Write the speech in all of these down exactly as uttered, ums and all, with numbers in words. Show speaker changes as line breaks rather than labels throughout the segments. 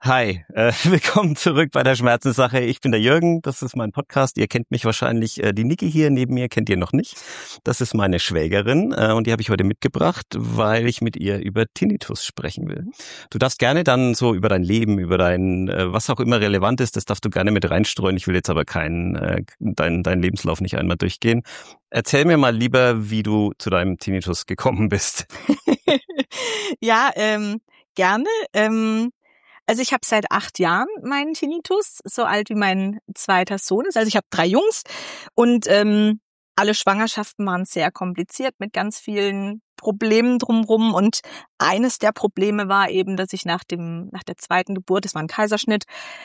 Hi, äh, willkommen zurück bei der Schmerzenssache. Ich bin der Jürgen, das ist mein Podcast. Ihr kennt mich wahrscheinlich. Äh, die Niki hier neben mir kennt ihr noch nicht. Das ist meine Schwägerin äh, und die habe ich heute mitgebracht, weil ich mit ihr über Tinnitus sprechen will. Du darfst gerne dann so über dein Leben, über dein, äh, was auch immer relevant ist, das darfst du gerne mit reinstreuen. Ich will jetzt aber keinen, äh, deinen dein Lebenslauf nicht einmal durchgehen. Erzähl mir mal lieber, wie du zu deinem Tinnitus gekommen bist.
Ja, ähm, gerne. Ähm, Also ich habe seit acht Jahren meinen Tinnitus, so alt wie mein zweiter Sohn ist. Also ich habe drei Jungs und ähm, alle Schwangerschaften waren sehr kompliziert mit ganz vielen Problemen drumherum. Und eines der Probleme war eben, dass ich nach dem nach der zweiten Geburt, das war ein Kaiserschnitt,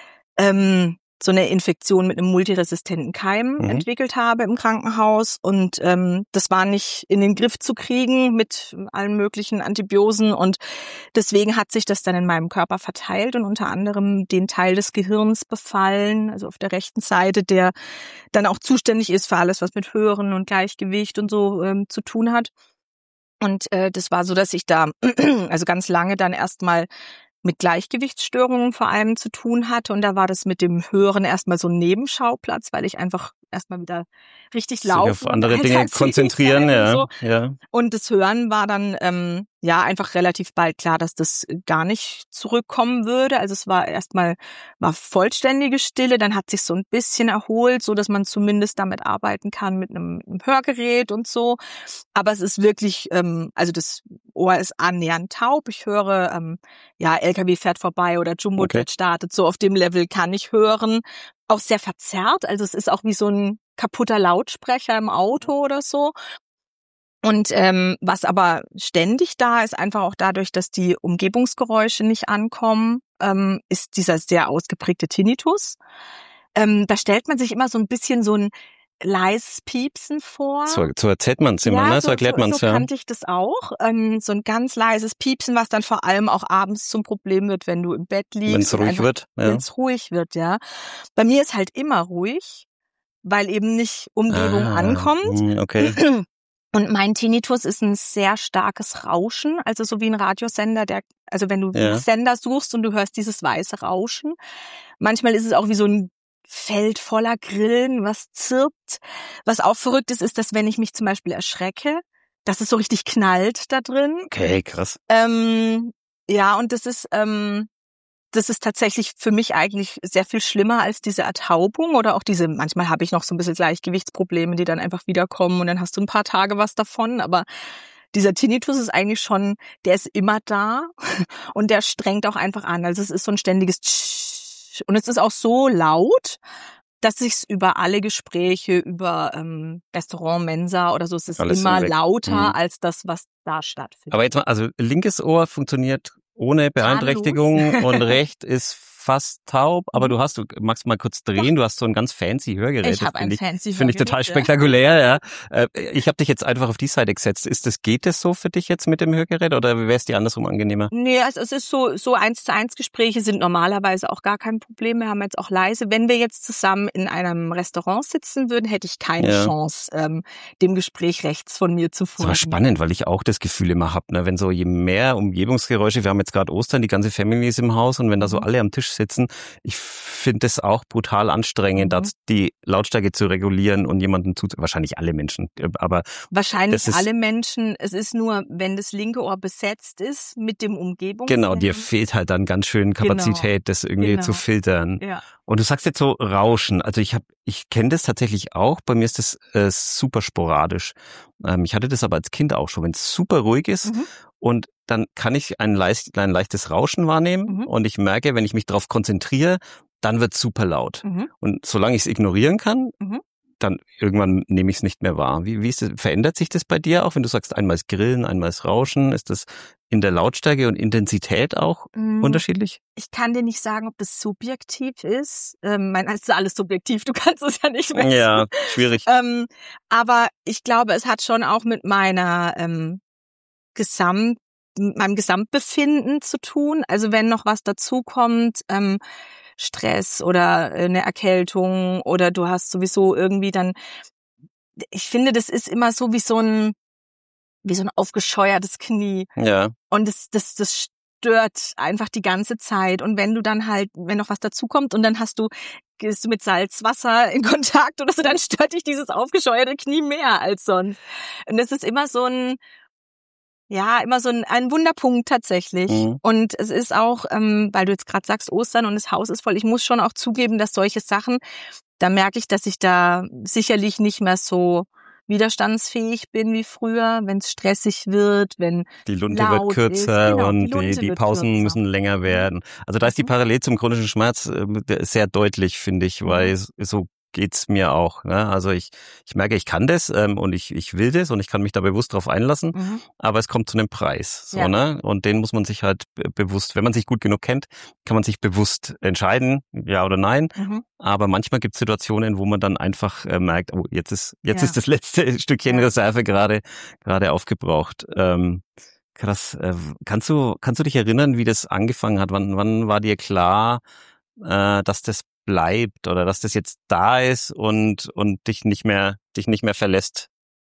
ähm, so eine Infektion mit einem multiresistenten Keim
Mhm.
entwickelt habe im Krankenhaus. Und ähm, das war nicht in den Griff zu kriegen mit allen möglichen Antibiosen. Und deswegen hat sich das dann in meinem Körper verteilt und unter anderem den Teil des Gehirns befallen, also auf der rechten Seite, der dann auch zuständig ist für alles, was mit Hören und Gleichgewicht und so ähm, zu tun hat. Und äh, das war so, dass ich da also ganz lange dann erstmal mit Gleichgewichtsstörungen vor allem zu tun hatte. Und da war das mit dem Hören erstmal so ein Nebenschauplatz, weil ich einfach erstmal wieder richtig
Sich
laufen
auf andere
und
Dinge
Alltagsfähigkeit
konzentrieren,
und
ja,
so.
ja.
Und das Hören war dann ähm, ja einfach relativ bald klar, dass das gar nicht zurückkommen würde. Also es war erstmal war vollständige Stille, dann hat sich so ein bisschen erholt, so dass man zumindest damit arbeiten kann mit einem, einem Hörgerät und so. Aber es ist wirklich, ähm, also das Ohr ist annähernd taub. Ich höre, ähm, ja, L K W fährt vorbei oder Jumbo-Jet
Okay.
startet. So auf dem Level kann ich hören. Auch sehr verzerrt. Also es ist auch wie so ein kaputter Lautsprecher im Auto oder so. Und ähm, was aber ständig da ist, einfach auch dadurch, dass die Umgebungsgeräusche nicht ankommen, ähm, ist dieser sehr ausgeprägte Tinnitus. Ähm, da stellt man sich immer so ein bisschen so ein leises Piepsen vor.
So, so erzählt man es immer,
Ja,
ne?
so,
So erklärt
so,
man
so
es, ja.
kannte ich das auch. Ähm, so ein ganz leises Piepsen, was dann vor allem auch abends zum Problem wird, wenn du im Bett liegst.
Wenn es
und
ruhig
einfach,
wird, ja.
wenn es ruhig wird, ja. Bei mir ist halt immer ruhig, weil eben nicht Umgebung
Ah,
ankommt.
hm, okay.
Und mein Tinnitus ist ein sehr starkes Rauschen, also so wie ein Radiosender, der, also wenn du
Ja.
Sender suchst und du hörst dieses weiße Rauschen. Manchmal ist es auch wie so ein Feld voller Grillen, was zirpt. Was auch verrückt ist, ist, dass wenn ich mich zum Beispiel erschrecke, dass es so richtig knallt da drin.
Okay, krass.
Ähm, ja, und das ist, ähm, das ist tatsächlich für mich eigentlich sehr viel schlimmer als diese Ertaubung oder auch diese, manchmal habe ich noch so ein bisschen Gleichgewichtsprobleme, die dann einfach wiederkommen und dann hast du ein paar Tage was davon, aber dieser Tinnitus ist eigentlich schon, der ist immer da und der strengt auch einfach an. Also es ist so ein ständiges Tsch und es ist auch so laut, dass sich's über alle Gespräche, über ähm, Restaurant, Mensa oder so, es ist
Alles
immer
hinweg.
lauter
Mhm.
als das, was da stattfindet.
Aber jetzt mal, also linkes Ohr funktioniert ohne Beeinträchtigung und recht ist fast taub, aber du hast, du magst mal kurz drehen, du hast so ein ganz fancy Hörgerät.
Ich
das
habe ein
finde ich,
fancy
finde ich total
Hörgerät, ja.
spektakulär, ja. Äh, Ich habe dich jetzt einfach auf die Seite gesetzt. Ist das, geht das so für dich jetzt mit dem Hörgerät oder wäre es dir andersrum angenehmer?
Nee, also es ist so, so eins zu eins Gespräche sind normalerweise auch gar kein Problem. Wir haben jetzt auch leise. Wenn wir jetzt zusammen in einem Restaurant sitzen würden, hätte ich keine
Ja.
Chance, ähm, dem Gespräch rechts von mir zu
Das war
folgen.
spannend, weil ich auch das Gefühl immer hab, ne, wenn so je mehr Umgebungsgeräusche, wir haben jetzt gerade Ostern, die ganze Family ist im Haus und wenn da so
Mhm.
alle am Tisch sitzen, ich finde das auch brutal anstrengend,
Mhm.
da die Lautstärke zu regulieren und jemanden zu, wahrscheinlich alle Menschen, aber
Wahrscheinlich
das ist-
alle Menschen. Es ist nur, wenn das linke Ohr besetzt ist mit dem Umgebungs.
genau, dir fehlt halt dann ganz schön Kapazität, das irgendwie
Genau.
zu filtern.
Ja.
Und du sagst jetzt so Rauschen. Also ich habe, ich kenne das tatsächlich auch. Bei mir ist das äh, super sporadisch. Ähm, ich hatte das aber als Kind auch schon, wenn es super ruhig ist
Mhm.
und dann kann ich ein, leicht, ein leichtes Rauschen wahrnehmen
Mhm.
und ich merke, wenn ich mich darauf konzentriere, dann wird es super laut.
Mhm.
Und solange ich es ignorieren kann,
Mhm.
dann irgendwann nehme ich es nicht mehr wahr. Wie, wie ist das, verändert sich das bei dir auch, wenn du sagst, einmal ist Grillen, einmal ist Rauschen? Ist das in der Lautstärke und Intensität auch
Mhm.
unterschiedlich?
Ich kann dir nicht sagen, ob das subjektiv ist. Ähm, mein, es ist alles subjektiv, du kannst es ja nicht messen.
Ja, schwierig.
Ähm, aber ich glaube, es hat schon auch mit meiner ähm, Gesamt, mit meinem Gesamtbefinden zu tun. Also wenn noch was dazukommt, ähm, Stress oder eine Erkältung oder du hast sowieso irgendwie dann, ich finde, das ist immer so wie so ein, wie so ein aufgescheuertes Knie.
Ja.
Und das, das, das stört einfach die ganze Zeit. Und wenn du dann halt, wenn noch was dazukommt und dann hast du, gehst du mit Salzwasser in Kontakt oder so, dann stört dich dieses aufgescheuerte Knie mehr als sonst. Und es ist immer so ein, ja, immer so ein, ein Wunderpunkt tatsächlich. Mhm. Und es ist auch, ähm, weil du jetzt gerade sagst, Ostern und das Haus ist voll, ich muss schon auch zugeben, dass solche Sachen, da merke ich, dass ich da sicherlich nicht mehr so widerstandsfähig bin wie früher, wenn es stressig wird, wenn
die Lunte wird kürzer genau, und die, die, die Pausen kürzer. müssen länger werden. Also da ist die Parallele zum chronischen Schmerz äh, sehr deutlich, finde ich, weil so geht's mir auch. Ne? Also ich ich merke, ich kann das ähm, und ich ich will das und ich kann mich da bewusst drauf einlassen, mhm. aber es kommt zu einem Preis. So, ja. ne? Und den muss man sich halt be- bewusst, wenn man sich gut genug kennt, kann man sich bewusst entscheiden, ja oder nein. Mhm. Aber manchmal gibt es Situationen, wo man dann einfach äh, merkt, oh, jetzt ist jetzt ja. ist das letzte Stückchen ja. Reserve gerade gerade aufgebraucht. Ähm, krass. Äh, kannst du kannst du dich erinnern, wie das angefangen hat? Wann wann war dir klar, äh, dass das bleibt oder dass das jetzt da ist und und dich nicht mehr dich nicht mehr verlässt?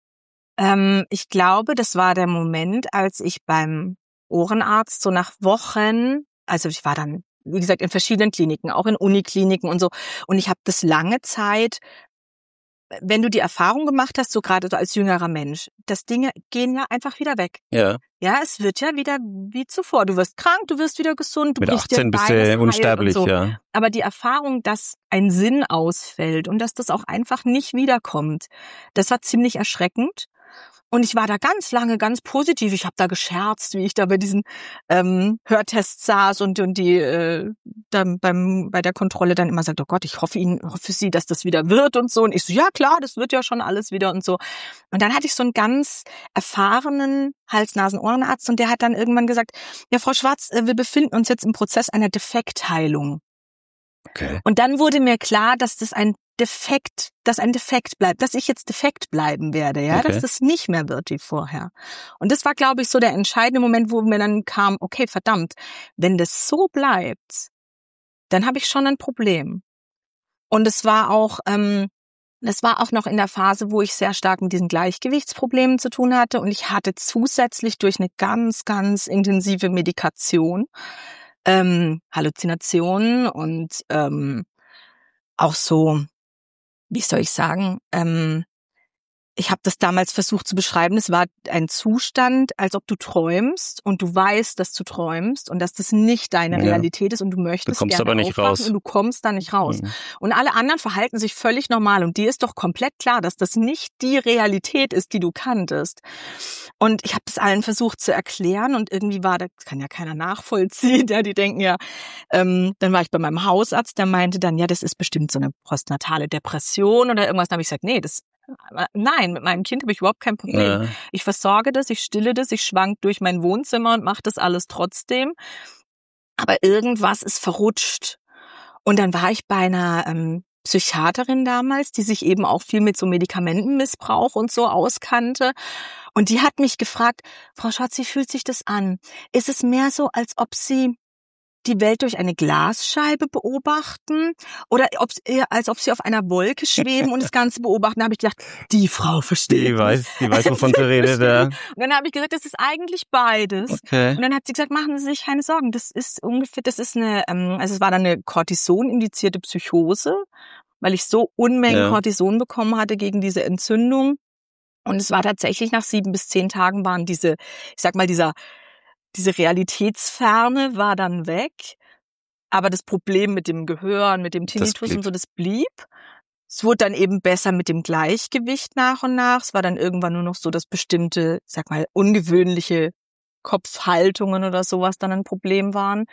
Ähm, ich glaube, das war der Moment, als ich beim Ohrenarzt so nach Wochen, also ich war dann, wie gesagt, in verschiedenen Kliniken, auch in Unikliniken und so, und ich habe das lange Zeit, wenn du die Erfahrung gemacht hast, so gerade so als jüngerer Mensch, dass Dinge gehen ja einfach wieder weg.
Ja.
Ja, es wird ja wieder wie zuvor. Du wirst krank, du wirst wieder gesund, du
Mit achtzehn bist du unsterblich,
so.
ja.
Aber die Erfahrung, dass ein Sinn ausfällt und dass das auch einfach nicht wiederkommt, das war ziemlich erschreckend. Und ich war da ganz lange ganz positiv. Ich habe da gescherzt, wie ich da bei diesen ähm, Hörtests saß und und die äh, dann beim bei der Kontrolle dann immer sagt, oh Gott, ich hoffe Ihnen, hoffe Sie, dass das wieder wird und so. Und ich so, ja klar, das wird ja schon alles wieder und so. Und dann hatte ich so einen ganz erfahrenen Hals-Nasen-Ohrenarzt und der hat dann irgendwann gesagt, ja Frau Schwarz, wir befinden uns jetzt im Prozess einer Defektheilung.
Okay.
Und dann wurde mir klar, dass das ein Defekt, dass ein Defekt bleibt, dass ich jetzt defekt bleiben werde, ja, okay. dass das nicht mehr wird wie vorher. Und das war, glaube ich, so der entscheidende Moment, wo mir dann kam, okay, verdammt, wenn das so bleibt, dann habe ich schon ein Problem. Und es war auch, ähm, das war auch noch in der Phase, wo ich sehr stark mit diesen Gleichgewichtsproblemen zu tun hatte und ich hatte zusätzlich durch eine ganz, ganz intensive Medikation ähm, Halluzinationen und ähm, auch so, wie soll ich sagen, ähm, ich habe das damals versucht zu beschreiben, es war ein Zustand, als ob du träumst und du weißt, dass du träumst und dass das nicht deine ja. Realität ist und du möchtest
du kommst
gerne
aber nicht raus.
Und du kommst da nicht raus.
Mhm.
Und alle anderen verhalten sich völlig normal und dir ist doch komplett klar, dass das nicht die Realität ist, die du kanntest. Und ich habe das allen versucht zu erklären und irgendwie war, das kann ja keiner nachvollziehen, ja, die denken ja, ähm, dann war ich bei meinem Hausarzt, der meinte dann, ja, das ist bestimmt so eine postnatale Depression oder irgendwas. Dann habe ich gesagt, nee, das Nein, mit meinem Kind habe ich überhaupt kein Problem. Ja. Ich versorge das, ich stille das, ich schwank durch mein Wohnzimmer und mache das alles trotzdem. Aber irgendwas ist verrutscht. Und dann war ich bei einer ähm, Psychiaterin damals, die sich eben auch viel mit so Medikamentenmissbrauch und so auskannte. Und die hat mich gefragt, Frau Schwarz, wie fühlt sich das an? Ist es mehr so, als ob Sie die Welt durch eine Glasscheibe beobachten oder ob, als ob sie auf einer Wolke schweben und das Ganze beobachten? Da habe ich gedacht, die Frau versteht.
Die weiß, die weiß, wovon sie redet. Ja. Und
dann habe ich gesagt, das ist eigentlich beides.
Okay.
Und dann hat sie gesagt, machen Sie sich keine Sorgen. Das ist ungefähr, das ist eine, also es war dann eine Cortison-indizierte Psychose, weil ich so Unmengen ja. Cortison bekommen hatte gegen diese Entzündung. Und es war tatsächlich nach sieben bis zehn Tagen waren diese, ich sag mal, dieser Diese Realitätsferne war dann weg, aber das Problem mit dem Gehör und mit dem Tinnitus und so, das blieb. Es wurde dann eben besser mit dem Gleichgewicht nach und nach. Es war dann irgendwann nur noch so, dass bestimmte, sag mal, ungewöhnliche Kopfhaltungen oder sowas dann ein Problem waren.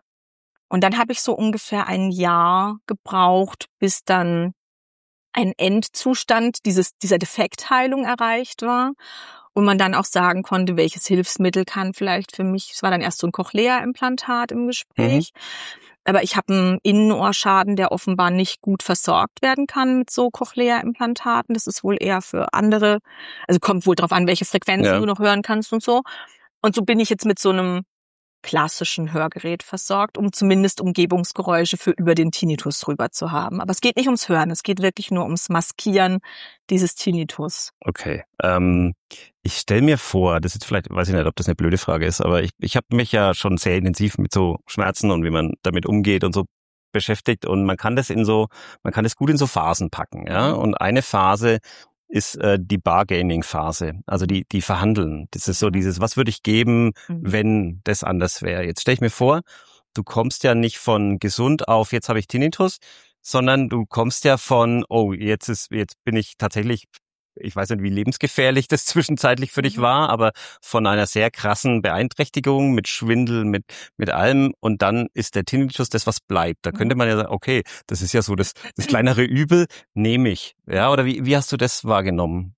Und dann habe ich so ungefähr ein Jahr gebraucht, bis dann ein Endzustand dieses, dieser Defektheilung erreicht war. Und man dann auch sagen konnte, welches Hilfsmittel kann vielleicht für mich, es war dann erst so ein Cochlea-Implantat im Gespräch, mhm. aber ich habe einen Innenohrschaden, der offenbar nicht gut versorgt werden kann mit so Cochlea-Implantaten. Das ist wohl eher für andere, also kommt wohl drauf an, welche Frequenzen ja. du noch hören kannst und so. Und so bin ich jetzt mit so einem klassischen Hörgerät versorgt, um zumindest Umgebungsgeräusche für über den Tinnitus drüber zu haben. Aber es geht nicht ums Hören, es geht wirklich nur ums Maskieren dieses Tinnitus.
Okay. Ähm, ich stelle mir vor, das ist jetzt vielleicht, weiß ich nicht, ob das eine blöde Frage ist, aber ich, ich habe mich ja schon sehr intensiv mit so Schmerzen und wie man damit umgeht und so beschäftigt und man kann das in so, man kann das gut in so Phasen packen, ja. Und eine Phase ist äh, die Bargaining-Phase, also die die Verhandeln. Das ist so dieses, was würde ich geben,
Mhm.
wenn das anders wäre. Jetzt stell ich mir vor, du kommst ja nicht von gesund auf, jetzt habe ich Tinnitus, sondern du kommst ja von, oh, jetzt ist, jetzt bin ich tatsächlich, ich weiß nicht, wie lebensgefährlich das zwischenzeitlich für dich
Mhm.
war, aber von einer sehr krassen Beeinträchtigung mit Schwindel, mit mit allem und dann ist der Tinnitus das, was bleibt. Da könnte man ja sagen, okay, das ist ja so das, das kleinere Übel, nehme ich. Ja, oder wie, wie hast du das wahrgenommen?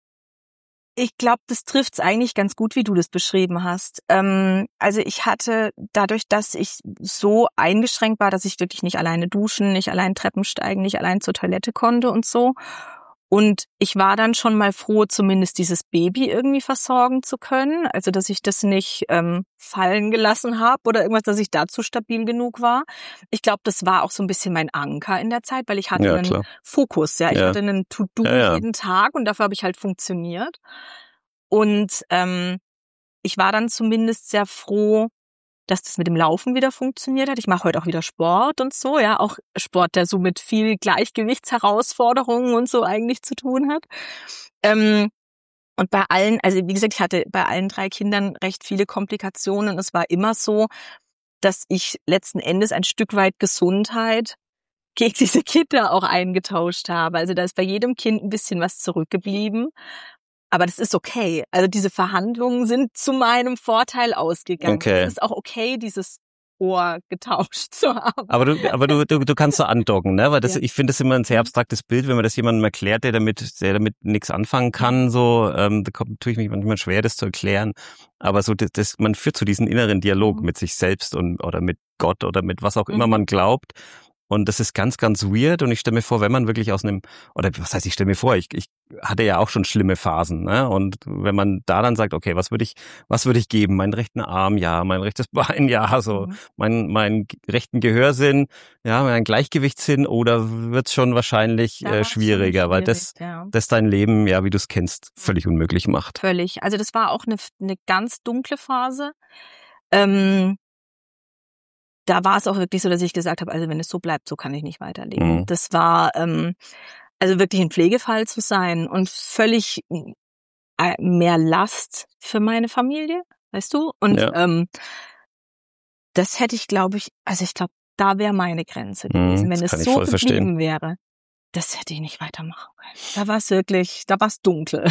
Ich glaube, das trifft's eigentlich ganz gut, wie du das beschrieben hast. Ähm, also ich hatte dadurch, dass ich so eingeschränkt war, dass ich wirklich nicht alleine duschen, nicht allein Treppen steigen, nicht allein zur Toilette konnte und so. Und ich war dann schon mal froh, zumindest dieses Baby irgendwie versorgen zu können. Also, dass ich das nicht ähm, fallen gelassen habe oder irgendwas, dass ich dazu stabil genug war. Ich glaube, das war auch so ein bisschen mein Anker in der Zeit, weil ich hatte
Ja,
einen
klar.
Fokus. Ja, ich
Ja.
hatte einen To-Do
Ja, ja.
jeden Tag und dafür habe ich halt funktioniert. Und ähm, ich war dann zumindest sehr froh, dass das mit dem Laufen wieder funktioniert hat. Ich mache heute auch wieder Sport und so, ja, auch Sport, der so mit viel Gleichgewichtsherausforderungen und so eigentlich zu tun hat. Ähm, und bei allen, also wie gesagt, ich hatte bei allen drei Kindern recht viele Komplikationen. Es war immer so, dass ich letzten Endes ein Stück weit Gesundheit gegen diese Kinder auch eingetauscht habe. Also da ist bei jedem Kind ein bisschen was zurückgeblieben. Aber das ist okay. Also diese Verhandlungen sind zu meinem Vorteil ausgegangen.
Okay.
Es ist auch okay, dieses Ohr getauscht zu haben.
Aber du, aber du, du, du kannst so andocken, ne? Weil das,
Ja.
ich finde das immer ein sehr
Mhm.
abstraktes Bild, wenn man das jemandem erklärt, der damit, der damit nichts anfangen kann, so, ähm, da kommt natürlich mich manchmal schwer, das zu erklären. Aber so, das, das man führt so diesen inneren Dialog
Mhm.
mit sich selbst und, oder mit Gott oder mit was auch immer
Mhm.
man glaubt. Und das ist ganz, ganz weird. Und ich stelle mir vor, wenn man wirklich aus einem, oder was heißt, ich stelle mir vor, ich, ich hatte ja auch schon schlimme Phasen, ne? Und wenn man da dann sagt, okay, was würde ich, was würde ich geben? Meinen rechten Arm, ja, mein rechtes Bein, ja, so,
Mhm.
mein, mein rechten Gehörsinn, ja, mein Gleichgewichtssinn, oder wird's schon wahrscheinlich
Da
äh,
war's schon
schwieriger, weil
schwierig,
das,
ja.
das dein Leben, ja, wie du es kennst, völlig unmöglich macht.
Völlig. Also das war auch eine, eine ganz dunkle Phase. Ähm, da war es auch wirklich so, dass ich gesagt habe, also wenn es so bleibt, so kann ich nicht weiterleben.
Mhm.
Das war ähm, also wirklich ein Pflegefall zu sein und völlig äh, mehr Last für meine Familie, weißt du? Und
Ja.
ähm, das hätte ich, glaube ich, also ich glaube, da wäre meine Grenze
Mhm,
gewesen. Wenn
das
es
kann ich
so
voll verstehen.
geblieben wäre, das hätte ich nicht weitermachen können. Da war es wirklich, da war es dunkel.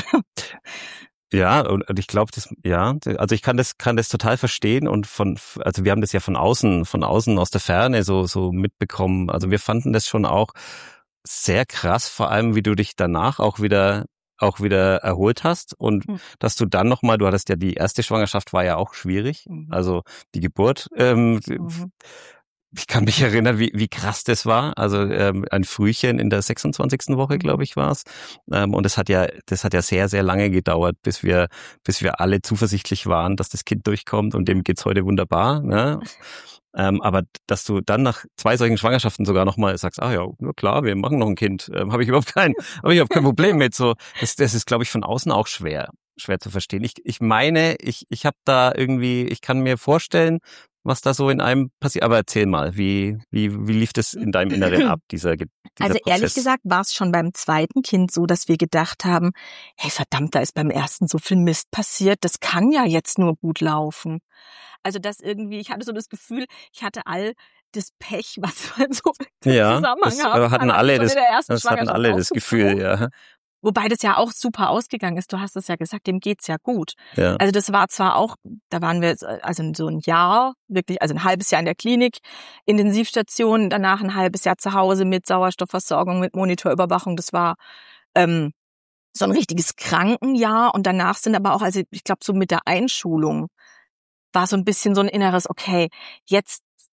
Ja, und und ich glaube, das, ja, also ich kann das, kann das total verstehen und von, also wir haben das ja von außen, von außen aus der Ferne so, so mitbekommen. Also wir fanden das schon auch sehr krass, vor allem wie du dich danach auch wieder, auch wieder erholt hast und
Hm.
dass du dann nochmal, du hattest ja die erste Schwangerschaft war ja auch schwierig,
Mhm.
also die Geburt, ähm,
Mhm.
ich kann mich erinnern, wie, wie krass das war. Also ähm, ein Frühchen in der sechsundzwanzigsten Woche,
Mhm.
glaube ich, war es. Ähm, und das hat ja, das hat ja sehr, sehr lange gedauert, bis wir, bis wir alle zuversichtlich waren, dass das Kind durchkommt und dem geht's heute wunderbar. Ne? Ähm, aber dass du dann nach zwei solchen Schwangerschaften sogar nochmal sagst, ah ja, na klar, wir machen noch ein Kind, ähm, habe ich überhaupt kein, habe ich überhaupt kein Problem mit. So, das, das ist, glaube ich, von außen auch schwer, schwer zu verstehen. Ich, ich meine, ich, ich habe da irgendwie, ich kann mir vorstellen, was da so in einem passiert. Aber erzähl mal, wie, wie, wie lief das in deinem Inneren ab, dieser, dieser
Also
Prozess?
ehrlich gesagt war es schon beim zweiten Kind so, dass wir gedacht haben, hey verdammt, da ist beim ersten so viel Mist passiert, das kann ja jetzt nur gut laufen. Also das irgendwie, ich hatte so das Gefühl, ich hatte all das Pech, was man so im
Ja,
Zusammenhang
das
haben
äh, hatten
kann,
alle
schon
das,
in der ersten
das hatten
Schwangerschaft
alle das Gefühl,
aufgeflogen.
ja.
Wobei das ja auch super ausgegangen ist. Du hast es ja gesagt, dem geht's ja gut.
Ja.
Also das war zwar auch, da waren wir also so ein Jahr, wirklich, also ein halbes Jahr in der Klinik, Intensivstation, danach ein halbes Jahr zu Hause mit Sauerstoffversorgung, mit Monitorüberwachung. Das war ähm, so ein richtiges Krankenjahr. Und danach sind aber auch, also ich glaube so mit der Einschulung war so ein bisschen so ein inneres, okay, jetzt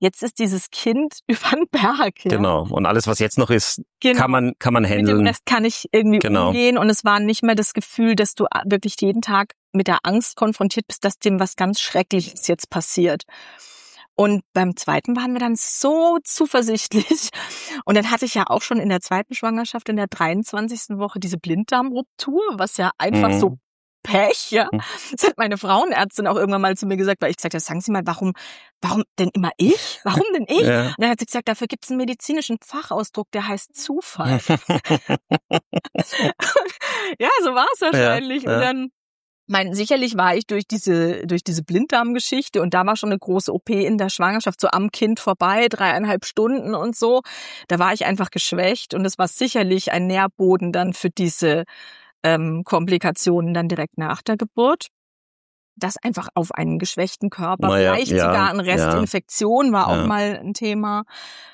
Jetzt ist dieses Kind über den Berg. Ja?
Genau. Und alles, was jetzt noch ist,
genau.
kann man kann man handeln.
Mit dem Rest kann ich irgendwie
genau.
umgehen. Und es war nicht mehr das Gefühl, dass du wirklich jeden Tag mit der Angst konfrontiert bist, dass dem was ganz Schreckliches jetzt passiert. Und beim zweiten waren wir dann so zuversichtlich. Und dann hatte ich ja auch schon in der zweiten Schwangerschaft, in der dreiundzwanzigsten Woche, diese Blinddarmruptur, was ja einfach mhm. so Pech, ja. Das hat meine Frauenärztin auch irgendwann mal zu mir gesagt, weil ich gesagt habe, sagen Sie mal, warum, warum denn immer ich? Warum denn ich? Ja. Und dann hat sie gesagt, dafür gibt es einen medizinischen Fachausdruck, der heißt Zufall. Ja, so war es wahrscheinlich. Ja, ja. Und dann Mein, sicherlich war ich durch diese durch diese Blinddarmgeschichte und da war schon eine große O P in der Schwangerschaft, so am Kind vorbei, dreieinhalb Stunden und so. Da war ich einfach geschwächt und es war sicherlich ein Nährboden dann für diese ähm, Komplikationen dann direkt nach der Geburt. Das einfach auf einen geschwächten Körper, naja, vielleicht ja, sogar eine Restinfektion ja, war auch ja. mal ein Thema.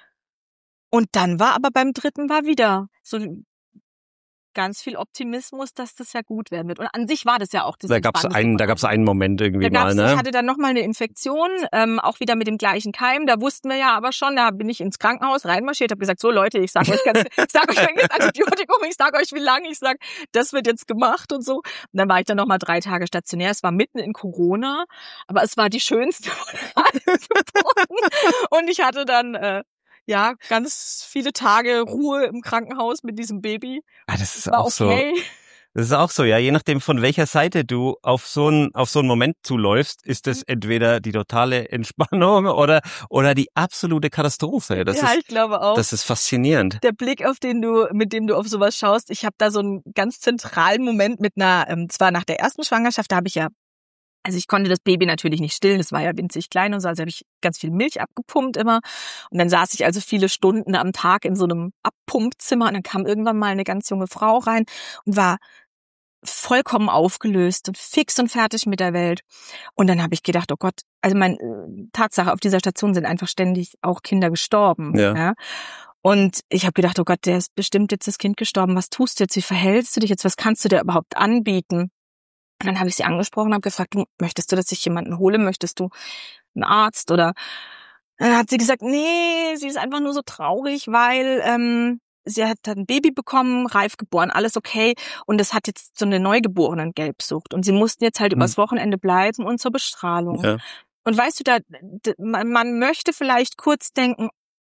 Und dann war aber beim dritten war wieder so ganz viel Optimismus, dass das ja gut werden wird. Und an sich war das ja auch das
Da gab's einen, da gab's einen Moment irgendwie
da
mal, ne?
Ich hatte dann nochmal eine Infektion, ähm, auch wieder mit dem gleichen Keim. Da wussten wir ja aber schon, da bin ich ins Krankenhaus reinmarschiert, habe gesagt, so Leute, ich sag euch ganz, ich sag euch das Antibiotikum, ich sag euch wie lange, ich sag, das wird jetzt gemacht und so. Und dann war ich dann nochmal drei Tage stationär. Es war mitten in Corona, aber es war die schönste von allen Geburten. Und ich hatte dann äh, ja, ganz viele Tage Ruhe im Krankenhaus mit diesem Baby.
Ah, das ist war auch okay. so. Das ist auch so, ja. Je nachdem, von welcher Seite du auf so einen auf so einen Moment zuläufst, ist das entweder die totale Entspannung oder oder die absolute Katastrophe. Das
ja,
ist,
ich glaube auch.
Das ist faszinierend.
Der Blick, auf den du, mit dem du auf sowas schaust. Ich habe da so einen ganz zentralen Moment mit einer, ähm, zwar nach der ersten Schwangerschaft, da habe ich ja Also ich konnte das Baby natürlich nicht stillen, das war ja winzig klein und so, also habe ich ganz viel Milch abgepumpt immer. Und dann saß ich also viele Stunden am Tag in so einem Abpumpzimmer und dann kam irgendwann mal eine ganz junge Frau rein und war vollkommen aufgelöst und fix und fertig mit der Welt. Und dann habe ich gedacht, oh Gott, also meine Tatsache, auf dieser Station sind einfach ständig auch Kinder gestorben. Ja. ja. Und ich habe gedacht, oh Gott, der ist bestimmt jetzt das Kind gestorben, was tust du jetzt, wie verhältst du dich jetzt, was kannst du dir überhaupt anbieten? Und dann habe ich sie angesprochen, habe gefragt, du, möchtest du, dass ich jemanden hole? Möchtest du einen Arzt? Oder dann hat sie gesagt, nee, sie ist einfach nur so traurig, weil ähm, sie hat ein Baby bekommen, reif geboren, alles okay. Und es hat jetzt so eine Neugeborenen-Gelbsucht. Und sie mussten jetzt halt hm. übers Wochenende bleiben und zur Bestrahlung. Ja. Und weißt du, da man, man möchte vielleicht kurz denken,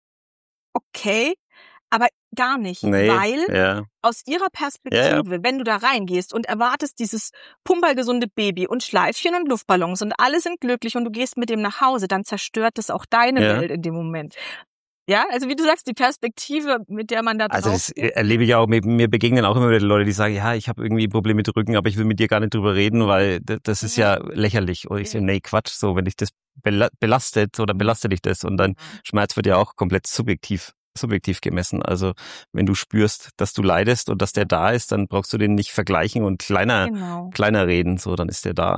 okay, aber gar nicht, nee, weil ja. aus ihrer Perspektive, ja, ja. wenn du da reingehst und erwartest dieses pumpergesunde Baby und Schleifchen und Luftballons und alle sind glücklich und du gehst mit dem nach Hause, dann zerstört das auch deine ja. Welt in dem Moment. Ja, also wie du sagst, die Perspektive, mit der man da drauf
Also das erlebe ich auch, mir begegnen auch immer wieder Leute, die sagen, ja, ich habe irgendwie Probleme mit dem Rücken, aber ich will mit dir gar nicht drüber reden, weil das ist ja, ja lächerlich. Und ich so, nee, Quatsch, so, wenn dich das belastet oder belastet dich das und dann Schmerz wird ja auch komplett subjektiv subjektiv gemessen. Also wenn du spürst, dass du leidest und dass der da ist, dann brauchst du den nicht vergleichen und kleiner genau. kleiner reden, so, dann ist der da.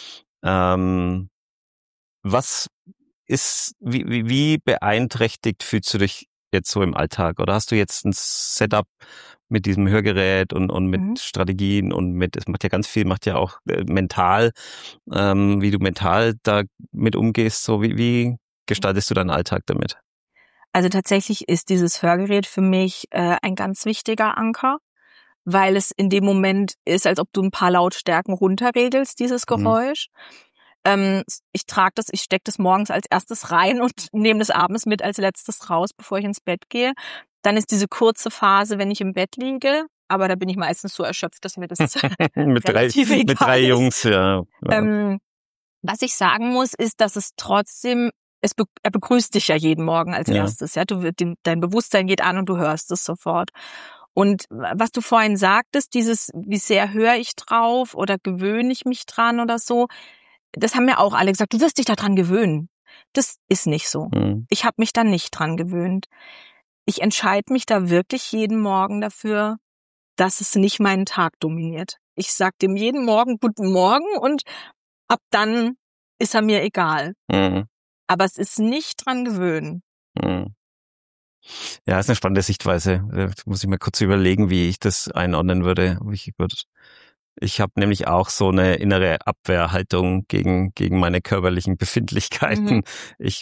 Ähm, was ist, wie, wie, wie beeinträchtigt fühlst du dich jetzt so im Alltag? Oder hast du jetzt ein Setup mit diesem Hörgerät und, und mit mhm. Strategien und mit, es macht ja ganz viel, macht ja auch äh, mental, ähm, wie du mental da mit umgehst, so wie, wie gestaltest du deinen Alltag damit?
Also tatsächlich ist dieses Hörgerät für mich äh, ein ganz wichtiger Anker, weil es in dem Moment ist, als ob du ein paar Lautstärken runterregelst, dieses Geräusch. Mhm. Ähm, ich trage das, ich stecke das morgens als erstes rein und nehme das abends mit als letztes raus, bevor ich ins Bett gehe. Dann ist diese kurze Phase, wenn ich im Bett liege, aber da bin ich meistens so erschöpft, dass mir das
mit drei mit drei ist. Jungs, ja. ja.
Ähm, was ich sagen muss, ist, dass es trotzdem Es be- er begrüßt dich ja jeden Morgen als ja. erstes, ja. Du, dein Bewusstsein geht an und du hörst es sofort. Und was du vorhin sagtest, dieses, wie sehr höre ich drauf oder gewöhne ich mich dran oder so, das haben mir auch alle gesagt, du wirst dich daran gewöhnen. Das ist nicht so. Mhm. Ich habe mich da nicht dran gewöhnt. Ich entscheide mich da wirklich jeden Morgen dafür, dass es nicht meinen Tag dominiert. Ich sag dem jeden Morgen guten Morgen und ab dann ist er mir egal. Mhm. Aber es ist nicht dran gewöhnen.
Hm. Ja, ist eine spannende Sichtweise. Da muss ich mal kurz überlegen, wie ich das einordnen würde. Ich würde, ich habe nämlich auch so eine innere Abwehrhaltung gegen gegen meine körperlichen Befindlichkeiten. Mhm. Ich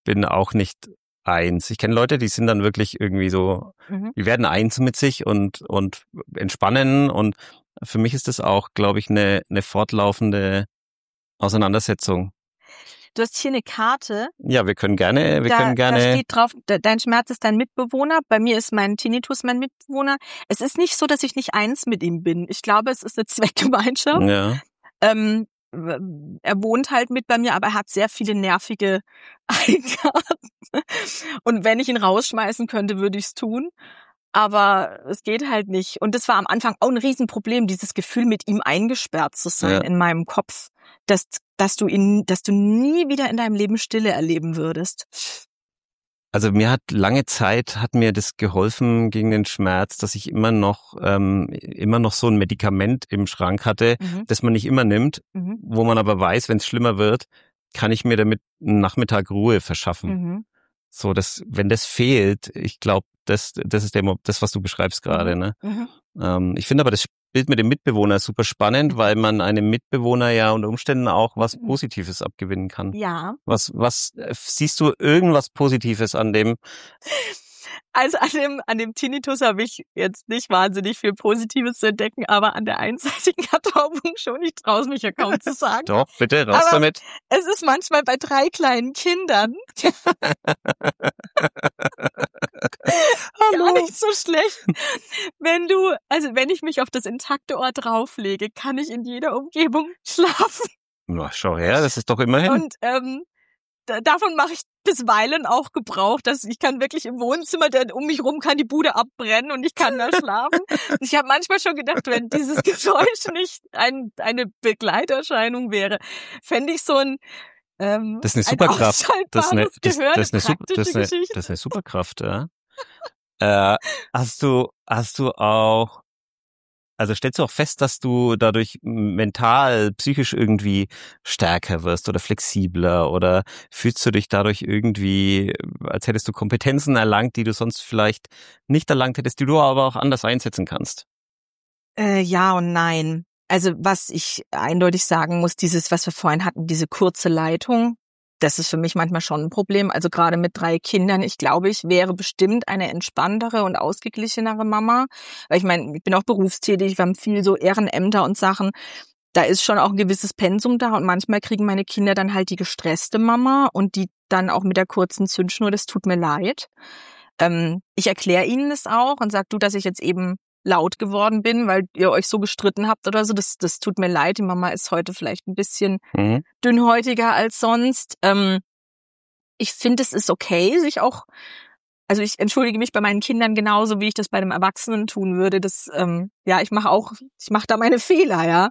bin auch nicht eins. Ich kenne Leute, die sind dann wirklich irgendwie so, mhm. die werden eins mit sich und und entspannen. Und für mich ist das auch, glaube ich, eine eine fortlaufende Auseinandersetzung.
Du hast hier eine Karte.
Ja, wir können gerne, wir
da,
können gerne.
Da steht drauf, dein Schmerz ist dein Mitbewohner. Bei mir ist mein Tinnitus mein Mitbewohner. Es ist nicht so, dass ich nicht eins mit ihm bin. Ich glaube, es ist eine Zweckgemeinschaft.
Ja.
Ähm, er wohnt halt mit bei mir, aber er hat sehr viele nervige Eigenarten. Und wenn ich ihn rausschmeißen könnte, würde ich es tun. Aber es geht halt nicht. Und das war am Anfang auch ein Riesenproblem, dieses Gefühl, mit ihm eingesperrt zu sein, ja, in meinem Kopf, dass, dass du ihn, dass du nie wieder in deinem Leben Stille erleben würdest.
Also mir hat lange Zeit, hat mir das geholfen gegen den Schmerz, dass ich immer noch, ähm, immer noch so ein Medikament im Schrank hatte, mhm. das man nicht immer nimmt, mhm. wo man aber weiß, wenn es schlimmer wird, kann ich mir damit einen Nachmittag Ruhe verschaffen. Mhm. So, dass, wenn das fehlt, ich glaube, das, das ist der, das, was du beschreibst gerade, ne? Mhm. Ähm, ich finde aber das Bild mit dem Mitbewohner super spannend, weil man einem Mitbewohner ja unter Umständen auch was Positives abgewinnen kann.
Ja.
Was, was, siehst du irgendwas Positives an dem?
Also an dem, an dem Tinnitus habe ich jetzt nicht wahnsinnig viel Positives zu entdecken, aber an der einseitigen Ertaubung schon. Ich traue es mich ja kaum zu sagen.
Doch, bitte, raus
aber
damit.
Es ist manchmal bei drei kleinen Kindern gar nicht so schlecht. Wenn du, also wenn ich mich auf das intakte Ohr drauflege, kann ich in jeder Umgebung schlafen.
Na, schau her, das ist doch immerhin.
Und ähm, da, davon mache ich bisweilen auch Gebrauch, dass ich kann wirklich im Wohnzimmer, denn um mich rum kann die Bude abbrennen und ich kann da schlafen. Und ich habe manchmal schon gedacht, wenn dieses Geräusch nicht ein, eine Begleiterscheinung wäre, fände ich so ein ähm,
das ist eine Superkraft. Das ist eine, das,
Gehör,
das,
eine
eine, das, ist eine, das ist eine Superkraft, ja. äh, hast du, hast du auch, also stellst du auch fest, dass du dadurch mental, psychisch irgendwie stärker wirst oder flexibler, oder fühlst du dich dadurch irgendwie, als hättest du Kompetenzen erlangt, die du sonst vielleicht nicht erlangt hättest, die du aber auch anders einsetzen kannst?
Äh, ja und nein. Also was ich eindeutig sagen muss, dieses, was wir vorhin hatten, diese kurze Leitung, das ist für mich manchmal schon ein Problem. Also gerade mit drei Kindern. Ich glaube, ich wäre bestimmt eine entspanntere und ausgeglichenere Mama. Weil ich meine, ich bin auch berufstätig, wir haben viel so Ehrenämter und Sachen. Da ist schon auch ein gewisses Pensum da. Und manchmal kriegen meine Kinder dann halt die gestresste Mama und die dann auch mit der kurzen Zündschnur. Das tut mir leid. Ähm, ich erkläre ihnen das auch und sage, du, dass ich jetzt eben laut geworden bin, weil ihr euch so gestritten habt oder so. Das, das tut mir leid. Die Mama ist heute vielleicht ein bisschen mhm. dünnhäutiger als sonst. Ähm, ich finde, es ist okay, sich auch, also ich entschuldige mich bei meinen Kindern genauso, wie ich das bei einem Erwachsenen tun würde. Das, ähm, ja, ich mache auch, ich mache da meine Fehler, ja.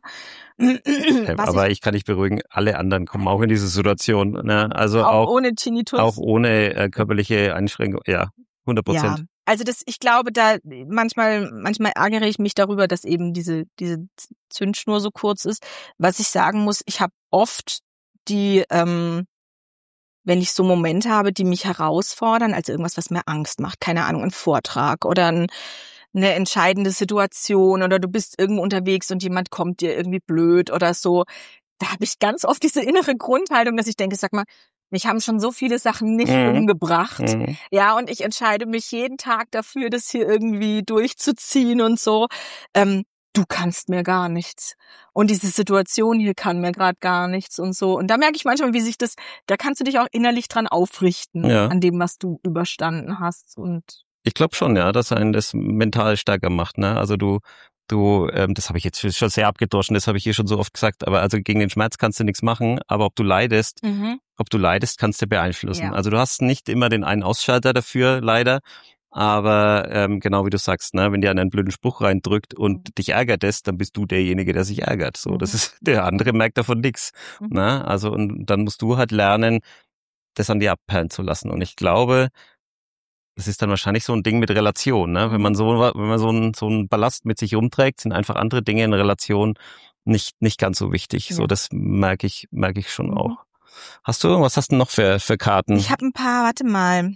Aber ich, ich kann dich beruhigen, alle anderen kommen auch in diese Situation, ne? Also
auch,
auch
ohne Tinnitus.
Auch ohne äh, körperliche Einschränkung, ja, hundert Prozent.
Ja. Also das, ich glaube, da manchmal, manchmal ärgere ich mich darüber, dass eben diese diese Zündschnur so kurz ist. Was ich sagen muss, ich habe oft die, ähm, wenn ich so Momente habe, die mich herausfordern, also irgendwas, was mir Angst macht, keine Ahnung, ein Vortrag oder ein, eine entscheidende Situation oder du bist irgendwo unterwegs und jemand kommt dir irgendwie blöd oder so. Da habe ich ganz oft diese innere Grundhaltung, dass ich denke, sag mal, mich haben schon so viele Sachen nicht mhm. umgebracht. Mhm. Ja, und ich entscheide mich jeden Tag dafür, das hier irgendwie durchzuziehen und so. Ähm, du kannst mir gar nichts. Und diese Situation hier kann mir gerade gar nichts und so. Und da merke ich manchmal, wie sich das, da kannst du dich auch innerlich dran aufrichten, ja, an dem, was du überstanden hast. Und
ich glaube schon, ja, dass einen das mental stärker macht, ne? Also du Du, ähm, das habe ich jetzt schon sehr abgedroschen, das habe ich hier schon so oft gesagt, aber also gegen den Schmerz kannst du nichts machen, aber ob du leidest, mhm. ob du leidest, kannst du beeinflussen. Ja. Also du hast nicht immer den einen Ausschalter dafür, leider, aber ähm, genau wie du sagst, ne, wenn dir einen blöden Spruch reindrückt und mhm. dich ärgert es, dann bist du derjenige, der sich ärgert. So, mhm. das ist, der andere merkt davon nichts. Mhm. Ne? Also und dann musst du halt lernen, das an dir abperlen zu lassen. Und ich glaube, das ist dann wahrscheinlich so ein Ding mit Relation, ne? Wenn man so, wenn man so einen so einen Ballast mit sich rumträgt, sind einfach andere Dinge in Relation nicht nicht ganz so wichtig. Ja. So, das merke ich merke ich schon mhm. auch. Hast du was hast du noch für für Karten?
Ich habe ein paar. Warte mal.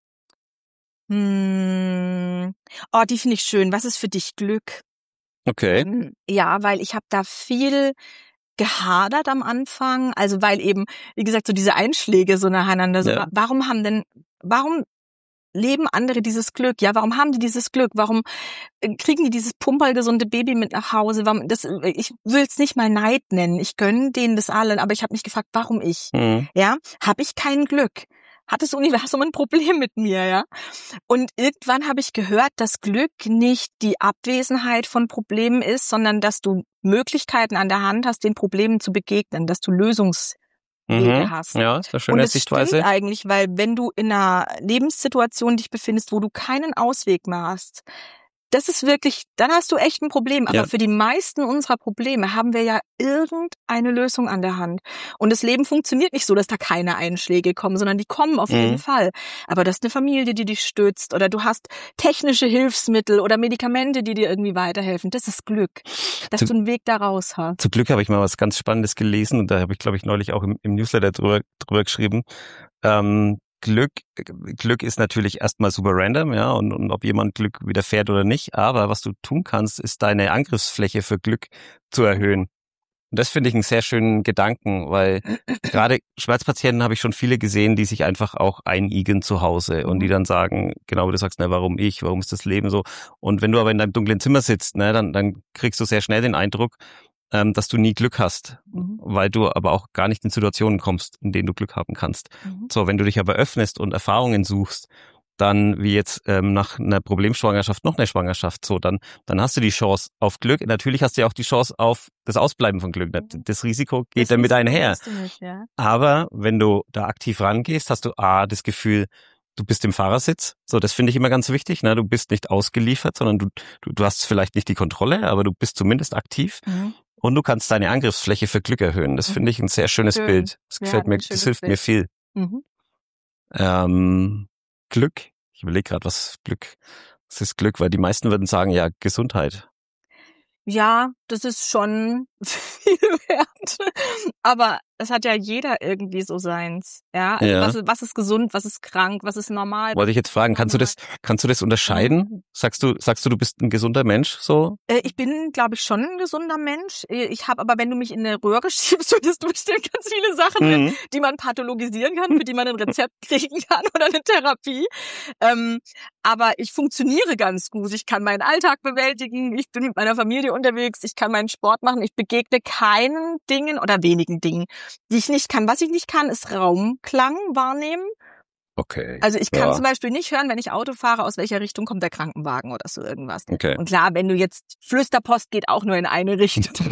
Hm. Oh, die finde ich schön. Was ist für dich Glück?
Okay.
Ja, weil ich habe da viel gehadert am Anfang, also weil eben, wie gesagt, so diese Einschläge so nacheinander, so,
Ja.
warum haben denn, warum leben andere dieses Glück? Ja, warum haben die dieses Glück? Warum äh, kriegen die dieses pumperlgesunde Baby mit nach Hause? Warum, das, ich will es nicht mal Neid nennen. Ich gönne denen das allen, aber ich habe mich gefragt, warum ich?
Mhm.
Ja, habe ich kein Glück? Hat das Universum ein Problem mit mir, ja? Und irgendwann habe ich gehört, dass Glück nicht die Abwesenheit von Problemen ist, sondern dass du Möglichkeiten an der Hand hast, den Problemen zu begegnen, dass du Lösungswege
Mhm.
hast.
Ja, ist eine
Und
schöne
das
Sichtweise.
stimmt eigentlich, weil wenn du in einer Lebenssituation dich befindest, wo du keinen Ausweg mehr hast, das ist wirklich, dann hast du echt ein Problem. Aber
Ja.
für die meisten unserer Probleme haben wir ja irgendeine Lösung an der Hand. Und das Leben funktioniert nicht so, dass da keine Einschläge kommen, sondern die kommen auf
Mhm.
jeden Fall. Aber das ist eine Familie, die dich stützt, oder du hast technische Hilfsmittel oder Medikamente, die dir irgendwie weiterhelfen. Das ist Glück, dass
Zu-
du einen Weg da raus hast.
Zum Glück habe ich mal was ganz Spannendes gelesen und da habe ich, glaube ich, neulich auch im, im Newsletter drüber, drüber geschrieben. Ähm, Glück, Glück ist natürlich erstmal super random, ja, und, und ob jemand Glück widerfährt oder nicht. Aber was du tun kannst, ist deine Angriffsfläche für Glück zu erhöhen. Und das finde ich einen sehr schönen Gedanken, weil gerade Schmerzpatienten habe ich schon viele gesehen, die sich einfach auch einigeln zu Hause und die
Mhm.
dann sagen, genau wie du sagst, na, warum ich, warum ist das Leben so? Und wenn du aber in deinem dunklen Zimmer sitzt, ne, dann, dann kriegst du sehr schnell den Eindruck, ähm, dass du nie Glück hast,
Mhm.
weil du aber auch gar nicht in Situationen kommst, in denen du Glück haben kannst.
Mhm.
So, wenn du dich aber öffnest und Erfahrungen suchst, dann wie jetzt ähm, nach einer Problemschwangerschaft noch eine Schwangerschaft, so, dann dann hast du die Chance auf Glück. Natürlich hast du ja auch die Chance auf das Ausbleiben von Glück. Das Risiko geht
Das
damit
Risiko
einher.
hast du nicht, ja.
Aber wenn du da aktiv rangehst, hast du A, das Gefühl, du bist im Fahrersitz. So, das finde ich immer ganz wichtig. Ne? Du bist nicht ausgeliefert, sondern du, du, du hast vielleicht nicht die Kontrolle, aber du bist zumindest aktiv.
Mhm.
Und du kannst deine Angriffsfläche für Glück erhöhen. Das
Mhm.
finde ich ein sehr schönes
Schön.
Bild. Das
Ja,
gefällt
ein
mir, das
schönes
hilft mir
Bild.
viel.
Mhm.
Ähm, Glück. Ich überlege gerade, was Glück, was ist Glück? Weil die meisten würden sagen, ja, Gesundheit.
Ja, das ist schon viel wert. Aber es hat ja jeder irgendwie so seins. Ja, also
Ja.
was, ist- was ist gesund, was ist krank, was ist normal?
Wollte ich jetzt fragen, kannst du das, kannst du das unterscheiden? Sagst du, sagst du, du bist ein gesunder Mensch, so?
Äh, Ich bin, glaube ich, schon ein gesunder Mensch. Äh, Ich habe aber, wenn du mich in eine Röhre schiebst, findest du bestimmt ganz viele Sachen, drin,
Mhm.
die man pathologisieren kann, für die man ein Rezept kriegen kann oder eine Therapie. Ähm, aber ich funktioniere ganz gut. Ich kann meinen Alltag bewältigen. Ich bin mit meiner Familie unterwegs. Ich kann meinen Sport machen. Ich begegne keinen Dingen oder wenigen Dingen, die ich nicht kann. Was ich nicht kann, ist Raumklang wahrnehmen.
Okay.
Also ich kann
Ja.
zum Beispiel nicht hören, wenn ich Auto fahre, aus welcher Richtung kommt der Krankenwagen oder so irgendwas.
Okay.
Und klar, wenn du jetzt, Flüsterpost geht auch nur in eine Richtung.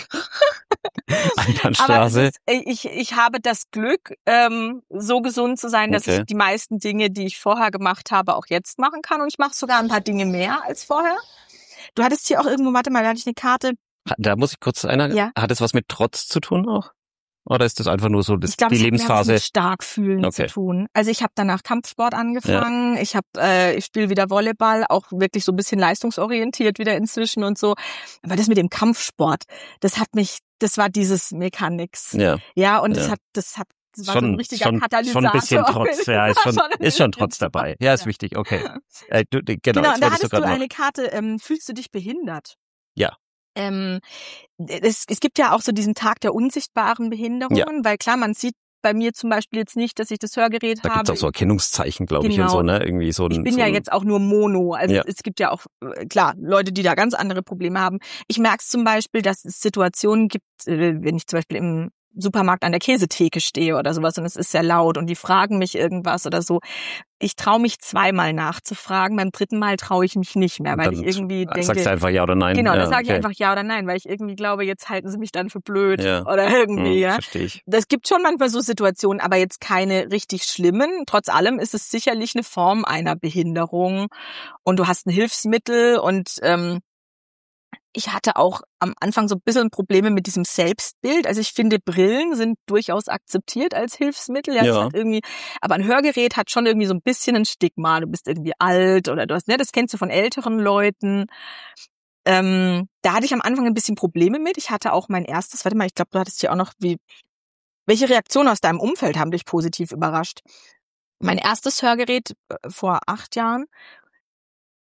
Aber es
Einbahnstraße.
ist, ich, ich habe das Glück, ähm, so gesund zu sein, dass
Okay.
ich die meisten Dinge, die ich vorher gemacht habe, auch jetzt machen kann. Und ich mache sogar ein paar Dinge mehr als vorher. Du hattest hier auch irgendwo, warte mal, da hatte ich eine Karte.
Da muss ich kurz einer,
Ja.
hat das was mit Trotz zu tun auch? Oder ist das einfach nur so das,
Ich glaube,
die
es hat mehr was
Lebensphase?
mit Starkfühlen
Okay.
zu tun. Also ich habe danach Kampfsport angefangen. Ich habe, äh, ich spiele wieder Volleyball, auch wirklich so ein bisschen leistungsorientiert wieder inzwischen und so. Aber das mit dem Kampfsport, das hat mich, das war dieses mir kann nix.
Ja.
Ja, und das
Ja.
hat, das hat, das war so ein
Schon,
richtiger
schon,
Katalysator.
schon ein bisschen Trotz, ja, ist schon,
War ein
ist schon
bisschen
Trotz dabei. Ja, ist
Ja.
wichtig, okay. Äh, du, genau,
Genau,
jetzt
und da
wolltest du
hattest du
gerade noch.
eine Karte, ähm, fühlst du dich behindert?
Ja.
Ähm, es, es gibt ja auch so diesen Tag der unsichtbaren Behinderungen, weil klar, man sieht bei mir zum Beispiel jetzt nicht, dass ich das Hörgerät
Da
habe.
gibt's auch so Erkennungszeichen, glaube ich,
Genau.
und so, ne? Irgendwie so ein,
Ich bin
so
ja
ein,
jetzt auch nur Mono. Also
Ja.
es gibt ja auch, äh, klar, Leute, die da ganz andere Probleme haben. Ich merke es zum Beispiel, dass es Situationen gibt, äh, wenn ich zum Beispiel im Supermarkt an der Käsetheke stehe oder sowas und es ist sehr laut und die fragen mich irgendwas oder so. Ich traue mich zweimal nachzufragen, beim dritten Mal traue ich mich nicht mehr, weil
dann
ich irgendwie
sagst
denke,
du einfach ja oder nein.
genau,
ja,
dann sage ich
okay.
einfach ja oder nein, weil ich irgendwie glaube, jetzt halten sie mich dann für blöd
Ja.
oder irgendwie,
Hm,
ja.
verstehe ich.
Das gibt schon manchmal so Situationen, aber jetzt keine richtig schlimmen. Trotz allem ist es sicherlich eine Form einer Behinderung und du hast ein Hilfsmittel und ähm, ich hatte auch am Anfang so ein bisschen Probleme mit diesem Selbstbild. Also ich finde, Brillen sind durchaus akzeptiert als Hilfsmittel. Ja, das
Ja.
hat irgendwie, aber ein Hörgerät hat schon irgendwie so ein bisschen ein Stigma. Du bist irgendwie alt oder du hast, ne, das kennst du von älteren Leuten. Ähm, da hatte ich am Anfang ein bisschen Probleme mit. Ich hatte auch mein erstes, warte mal, ich glaube, du hattest hier auch noch, wie, welche Reaktionen aus deinem Umfeld haben dich positiv überrascht? Mein erstes Hörgerät äh, vor acht Jahren,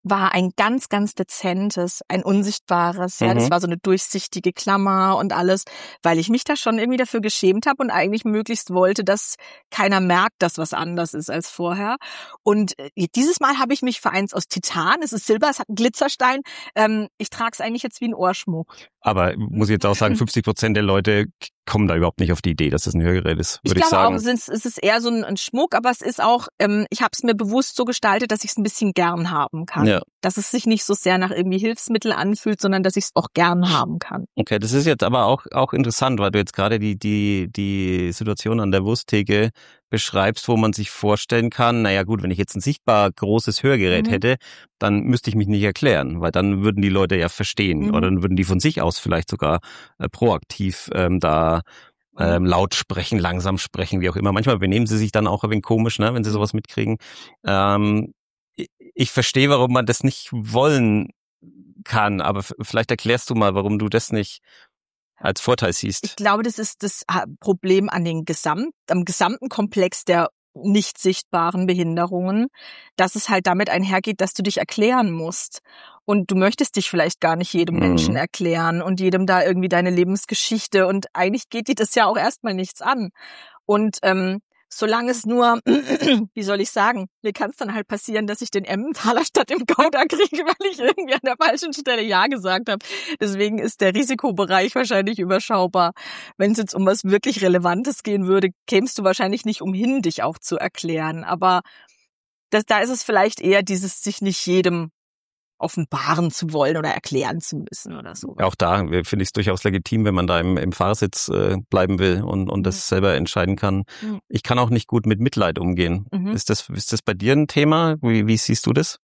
war ein ganz, ganz dezentes, ein unsichtbares, ja,
Mhm.
das war so eine durchsichtige Klammer und alles, weil ich mich da schon irgendwie dafür geschämt habe und eigentlich möglichst wollte, dass keiner merkt, dass was anders ist als vorher. Und äh, dieses Mal habe ich mich für eins aus Titan, es ist Silber, es hat einen Glitzerstein, ähm, ich trage es eigentlich jetzt wie ein Ohrschmuck.
Aber muss ich jetzt auch sagen, fünfzig Prozent der Leute kommen da überhaupt nicht auf die Idee, dass es ein Hörgerät ist, würde ich,
ich glaube
sagen.
auch, es ist, es ist eher so ein, ein Schmuck, aber es ist auch, ähm, ich habe es mir bewusst so gestaltet, dass ich es ein bisschen gern haben kann.
Ja.
Dass es sich nicht so sehr nach irgendwie Hilfsmittel anfühlt, sondern dass ich es auch gern haben kann.
Okay, das ist jetzt aber auch auch interessant, weil du jetzt gerade die die die Situation an der Wursttheke beschreibst, wo man sich vorstellen kann, naja gut, wenn ich jetzt ein sichtbar großes Hörgerät
Mhm.
hätte, dann müsste ich mich nicht erklären, weil dann würden die Leute ja verstehen
Mhm.
oder dann würden die von sich aus vielleicht sogar äh, proaktiv ähm, da ähm, laut sprechen, langsam sprechen, wie auch immer. Manchmal benehmen sie sich dann auch ein wenig komisch, ne, wenn sie sowas mitkriegen. Ähm, ich, ich verstehe, warum man das nicht wollen kann, aber f- vielleicht erklärst du mal, warum du das nicht als Vorteil
Ich
siehst.
glaube, das ist das Ha- Problem an den Gesamt, am gesamten Komplex der nicht sichtbaren Behinderungen, dass es halt damit einhergeht, dass du dich erklären musst. Und du möchtest dich vielleicht gar nicht jedem
Mhm.
Menschen erklären und jedem da irgendwie deine Lebensgeschichte. Und eigentlich geht dir das ja auch erstmal nichts an. Und ähm, solange es nur, wie soll ich sagen, mir kann es dann halt passieren, dass ich den Emmentaler statt im Gouda kriege, weil ich irgendwie an der falschen Stelle Ja gesagt habe. Deswegen ist der Risikobereich wahrscheinlich überschaubar. Wenn es jetzt um was wirklich Relevantes gehen würde, kämst du wahrscheinlich nicht umhin, dich auch zu erklären. Aber das, da ist es vielleicht eher dieses, sich nicht jedem offenbaren zu wollen oder erklären zu müssen oder so.
Auch da äh, finde ich es durchaus legitim, wenn man da im, im Fahrersitz äh, bleiben will und, und das selber entscheiden kann.
Mhm.
Ich kann auch nicht gut mit Mitleid umgehen.
Mhm.
Ist das, ist das bei dir ein Thema? Wie, wie siehst du das?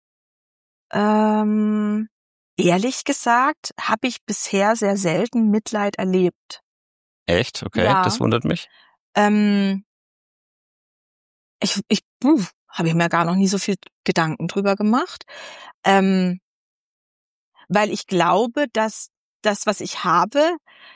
Ähm, ehrlich gesagt, habe ich bisher sehr selten Mitleid erlebt.
Echt? Okay,
Ja.
das wundert mich.
Ähm, ich, ich, puh, habe ich mir gar noch nie so viel Gedanken drüber gemacht. Ähm, weil ich glaube, dass das, was ich habe,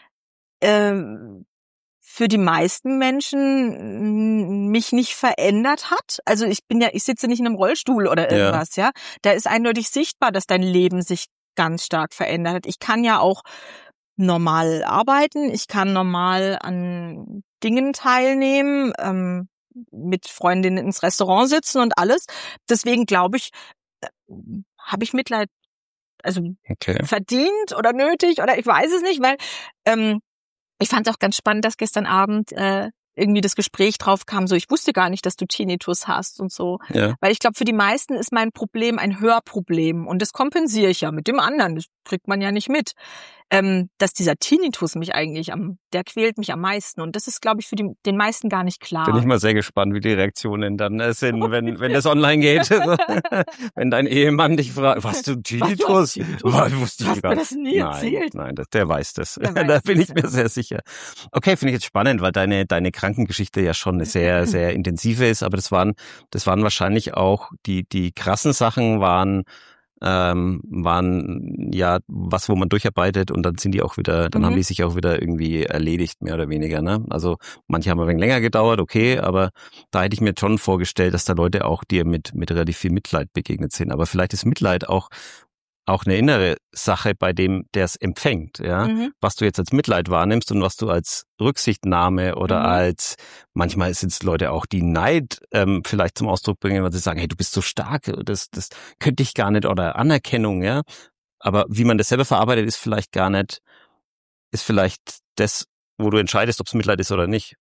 ähm, für die meisten Menschen mm, mich nicht verändert hat. Also ich bin ja, ich sitze nicht in einem Rollstuhl oder
Ja.
irgendwas, ja. Da ist eindeutig sichtbar, dass dein Leben sich ganz stark verändert hat. Ich kann ja auch normal arbeiten, ich kann normal an Dingen teilnehmen, ähm, mit Freundinnen ins Restaurant sitzen und alles. Deswegen glaube ich, äh, habe ich Mitleid, also
Okay.
verdient oder nötig oder ich weiß es nicht, weil ähm, ich fand es auch ganz spannend, dass gestern Abend äh, irgendwie das Gespräch drauf kam, so ich wusste gar nicht, dass du Tinnitus hast und so.
Ja.
Weil ich glaube, für die meisten ist mein Problem ein Hörproblem und das kompensiere ich ja mit dem anderen, das kriegt man ja nicht mit. Ähm, dass dieser Tinnitus mich eigentlich am, der quält mich am meisten und das ist, glaube ich, für die, den meisten gar nicht klar.
Bin ich mal sehr gespannt, wie die Reaktionen dann äh, sind, wenn wenn das online geht. Wenn dein Ehemann dich fragt, was du Tinnitus?
Was, du hast Tinnitus?
Was, wusste
Du
ich
hast
gar
mir
nicht.
das nie erzählt.
Nein, nein, das, der weiß das.
Der weiß
Da bin
das,
ich mir sehr sicher. Okay, finde ich jetzt spannend, weil deine deine Krankengeschichte ja schon eine sehr sehr intensive ist, aber das waren das waren wahrscheinlich auch die die krassen Sachen waren ähm, waren ja was, wo man durcharbeitet und dann sind die auch wieder, dann
Mhm.
haben die sich auch wieder irgendwie erledigt, mehr oder weniger. Ne? Also manche haben ein wenig länger gedauert, okay, aber da hätte ich mir schon vorgestellt, dass da Leute auch dir mit mit relativ viel Mitleid begegnet sind. Aber vielleicht ist Mitleid auch auch eine innere Sache bei dem, der es empfängt, ja.
Mhm.
Was du jetzt als Mitleid wahrnimmst und was du als Rücksichtnahme oder
Mhm.
als, manchmal sind es Leute auch, die Neid ähm, vielleicht zum Ausdruck bringen, weil sie sagen, hey, du bist so stark, das, das könnte ich gar nicht, oder Anerkennung, ja. Aber wie man das selber verarbeitet, ist vielleicht gar nicht, ist vielleicht das, wo du entscheidest, ob es Mitleid ist oder nicht.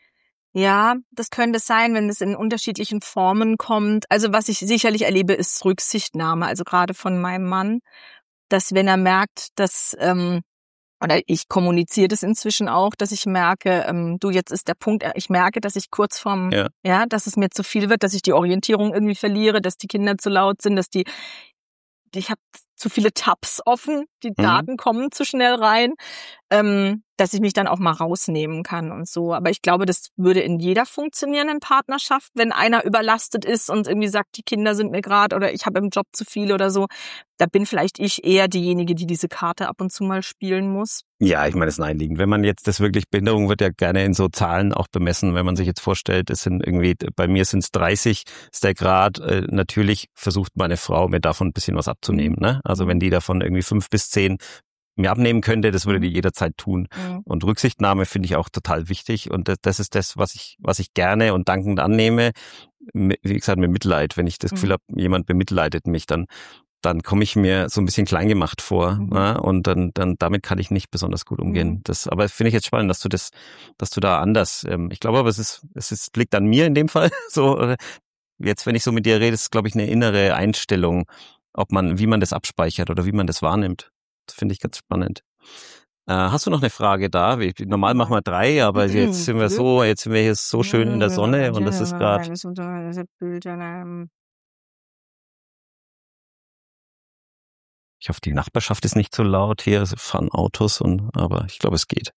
Ja, das könnte sein, wenn es in unterschiedlichen Formen kommt. Also was ich sicherlich erlebe, ist Rücksichtnahme, also gerade von meinem Mann, dass wenn er merkt, dass, ähm, oder ich kommuniziere das inzwischen auch, dass ich merke, ähm, du, jetzt ist der Punkt, ich merke, dass ich kurz vorm,
Ja.
ja, dass es mir zu viel wird, dass ich die Orientierung irgendwie verliere, dass die Kinder zu laut sind, dass die, ich habe zu viele Tabs offen, die
Mhm.
Daten kommen zu schnell rein. ähm, dass ich mich dann auch mal rausnehmen kann und so. Aber ich glaube, das würde in jeder funktionierenden Partnerschaft, wenn einer überlastet ist und irgendwie sagt, die Kinder sind mir gerade oder ich habe im Job zu viel oder so, da bin vielleicht ich eher diejenige, die diese Karte ab und zu mal spielen muss.
Ja, ich meine, es ist naheliegend. Wenn man jetzt das wirklich, Behinderung wird ja gerne in so Zahlen auch bemessen, wenn man sich jetzt vorstellt, es sind irgendwie, bei mir sind es dreißig, ist der Grad, äh, natürlich versucht meine Frau mir davon ein bisschen was abzunehmen, ne? Also wenn die davon irgendwie fünf bis zehn mir abnehmen könnte, das würde die jederzeit tun. Mhm. Und Rücksichtnahme finde ich auch total wichtig und das, das ist das, was ich, was ich gerne und dankend annehme. Wie gesagt, mit Mitleid. Wenn ich das Gefühl mhm. habe, jemand bemitleidet mich, dann dann komme ich mir so ein bisschen klein gemacht vor, mhm. ja, und dann dann damit kann ich nicht besonders gut umgehen. Mhm. Das, aber finde ich jetzt spannend, dass du das, dass du da anders. Ähm, ich glaube, aber es ist es ist, liegt an mir in dem Fall. So jetzt, wenn ich so mit dir rede, ist glaube ich eine innere Einstellung, ob man, wie man das abspeichert oder wie man das wahrnimmt. Das finde ich ganz spannend. Äh, hast du noch eine Frage da? Wir, normal machen wir drei, aber jetzt sind wir so, jetzt sind wir hier so schön in der Sonne und das ist gerade. Ich hoffe, die Nachbarschaft ist nicht so laut hier, es fahren Autos und, aber ich glaube, es geht.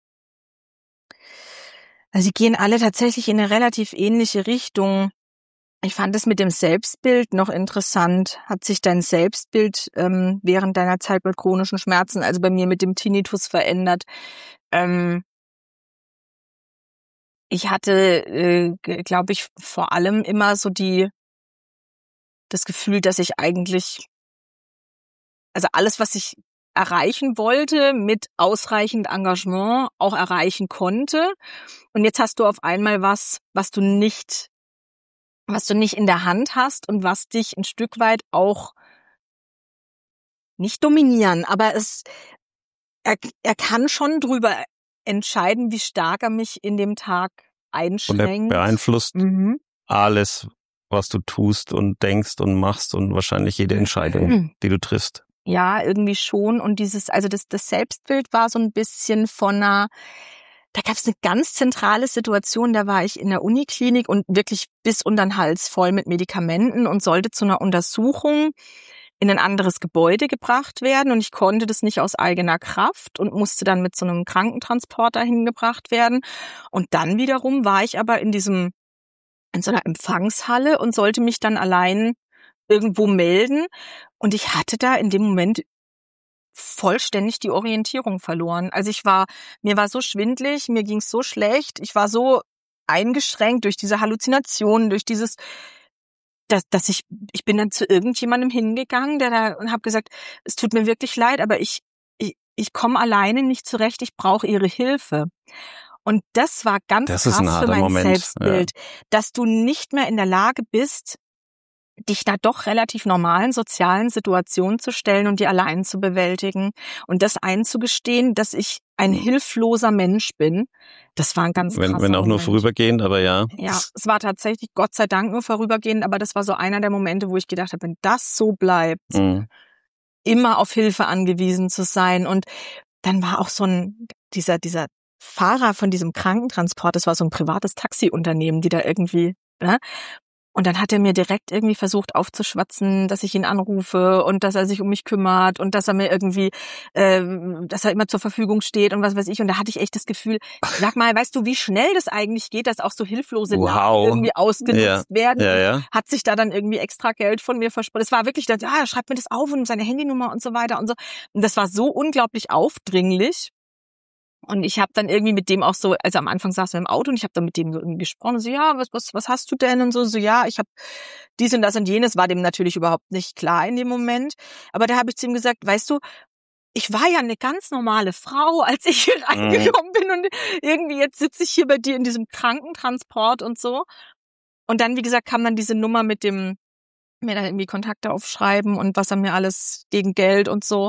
Also sie gehen alle tatsächlich in eine relativ ähnliche Richtung. Ich fand es mit dem Selbstbild noch interessant. Hat sich dein Selbstbild ähm, während deiner Zeit mit chronischen Schmerzen, also bei mir mit dem Tinnitus, verändert? Ähm, ich hatte, äh, glaube ich, vor allem immer so die das Gefühl, dass ich eigentlich, also alles, was ich erreichen wollte, mit ausreichend Engagement auch erreichen konnte. Und jetzt hast du auf einmal was, was du nicht was du nicht in der Hand hast und was dich ein Stück weit auch nicht dominieren, aber es er, er kann schon drüber entscheiden, wie stark er mich in dem Tag einschränkt.
Und er beeinflusst mhm. alles, was du tust und denkst und machst und wahrscheinlich jede Entscheidung, mhm. die du triffst.
Ja, irgendwie schon. Und dieses, also das, das Selbstbild war so ein bisschen von einer, da gab es eine ganz zentrale Situation, da war ich in der Uniklinik und wirklich bis unter den Hals voll mit Medikamenten und sollte zu einer Untersuchung in ein anderes Gebäude gebracht werden und ich konnte das nicht aus eigener Kraft und musste dann mit so einem Krankentransporter hingebracht werden. Und dann wiederum war ich aber in diesem, in so einer Empfangshalle und sollte mich dann allein irgendwo melden und ich hatte da in dem Moment vollständig die Orientierung verloren. Also ich war, mir war so schwindlig, mir ging's so schlecht, ich war so eingeschränkt durch diese Halluzinationen, durch dieses, dass, dass ich, ich bin dann zu irgendjemandem hingegangen, der da und habe gesagt, es tut mir wirklich leid, aber ich, ich, ich komme alleine nicht zurecht, ich brauche Ihre Hilfe. Und das war ganz
das
krass
ist ein
für mein
Moment.
Selbstbild, ja. Dass du nicht mehr in der Lage bist, dich da doch relativ normalen sozialen Situationen zu stellen und die allein zu bewältigen und das einzugestehen, dass ich ein hilfloser Mensch bin. Das war ein ganz krasser
Wenn, wenn auch
Moment.
Nur vorübergehend, aber ja.
Ja, es war tatsächlich Gott sei Dank nur vorübergehend, aber das war so einer der Momente, wo ich gedacht habe, wenn das so bleibt, mhm. immer auf Hilfe angewiesen zu sein. Und dann war auch so ein, dieser, dieser Fahrer von diesem Krankentransport, das war so ein privates Taxiunternehmen, die da irgendwie, ne? Und dann hat er mir direkt irgendwie versucht aufzuschwatzen, dass ich ihn anrufe und dass er sich um mich kümmert und dass er mir irgendwie, äh, dass er immer zur Verfügung steht und was weiß ich. Und da hatte ich echt das Gefühl, sag mal, weißt du, wie schnell das eigentlich geht, dass auch so hilflose
wow.
Lagen irgendwie ausgenutzt
ja.
werden.
Ja, ja.
Hat sich da dann irgendwie extra Geld von mir versprochen. Es war wirklich, ja, ah, schreibt mir das auf und seine Handynummer und so weiter und so. Und das war so unglaublich aufdringlich. Und ich habe dann irgendwie mit dem auch so, also am Anfang saß er im Auto und ich habe dann mit dem so irgendwie gesprochen, so ja, was was was hast du denn und so, so ja, ich habe dies und das und jenes, war dem natürlich überhaupt nicht klar in dem Moment, aber da habe ich zu ihm gesagt, weißt du, ich war ja eine ganz normale Frau, als ich hier reingekommen bin und irgendwie jetzt sitze ich hier bei dir in diesem Krankentransport und so. Und dann, wie gesagt, kam dann diese Nummer mit dem, mir dann irgendwie Kontakte aufschreiben und was er mir alles gegen Geld und so.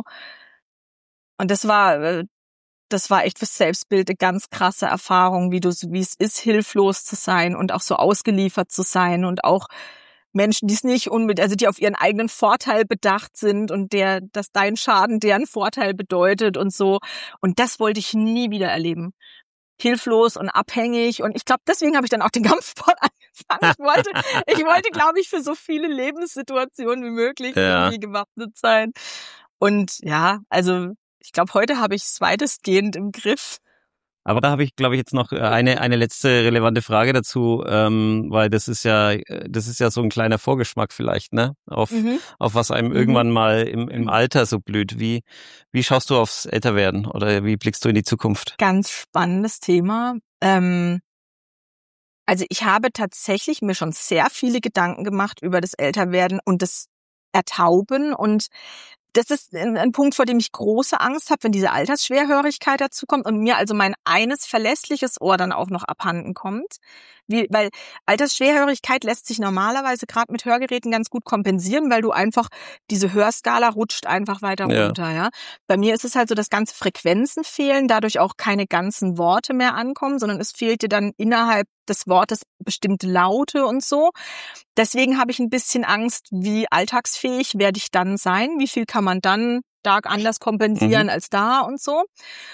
Und das war Das war echt fürs Selbstbild eine ganz krasse Erfahrung, wie du, wie es ist, hilflos zu sein und auch so ausgeliefert zu sein und auch Menschen, die es nicht unbedingt, also die auf ihren eigenen Vorteil bedacht sind und der, dass dein Schaden deren Vorteil bedeutet und so. Und das wollte ich nie wieder erleben. Hilflos und abhängig. Und ich glaube, deswegen habe ich dann auch den Kampfsport angefangen. Ich wollte, ich wollte, glaube ich, für so viele Lebenssituationen wie möglich
ja.
irgendwie gewappnet sein. Und ja, also ich glaube, heute habe ich es weitestgehend im Griff.
Aber da habe ich, glaube ich, jetzt noch eine eine letzte relevante Frage dazu, ähm, weil das ist ja das ist ja so ein kleiner Vorgeschmack vielleicht, ne, auf
Mhm.
auf was einem
Mhm.
irgendwann mal im im Alter so blüht. Wie wie schaust du aufs Älterwerden oder wie blickst du in die Zukunft?
Ganz spannendes Thema. Ähm, also ich habe tatsächlich mir schon sehr viele Gedanken gemacht über das Älterwerden und das Ertauben, und das ist ein, ein Punkt, vor dem ich große Angst habe, wenn diese Altersschwerhörigkeit dazu kommt und mir also mein eines verlässliches Ohr dann auch noch abhanden kommt. Wie, weil Altersschwerhörigkeit lässt sich normalerweise gerade mit Hörgeräten ganz gut kompensieren, weil du einfach, diese Hörskala rutscht einfach weiter
Ja.
runter. Ja. Bei mir ist es halt so, dass ganze Frequenzen fehlen, dadurch auch keine ganzen Worte mehr ankommen, sondern es fehlt dir dann innerhalb des Wortes bestimmte Laute und so. Deswegen habe ich ein bisschen Angst, wie alltagsfähig werde ich dann sein, wie viel kann man dann stark anders kompensieren
Mhm.
als da und so.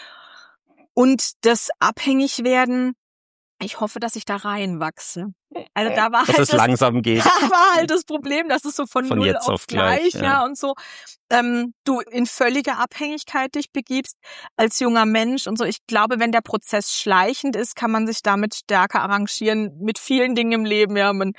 Und das Abhängigwerden, ich hoffe, dass ich da reinwachse. Also da war
Dass
halt
es
das,
langsam geht.
da war halt das Problem, dass es so von,
Von
null
jetzt
auf
auf gleich,
gleich, ja,
ja.
und so, ähm, du in völlige Abhängigkeit dich begibst als junger Mensch und so. Ich glaube, wenn der Prozess schleichend ist, kann man sich damit stärker arrangieren mit vielen Dingen im Leben. Ja, man,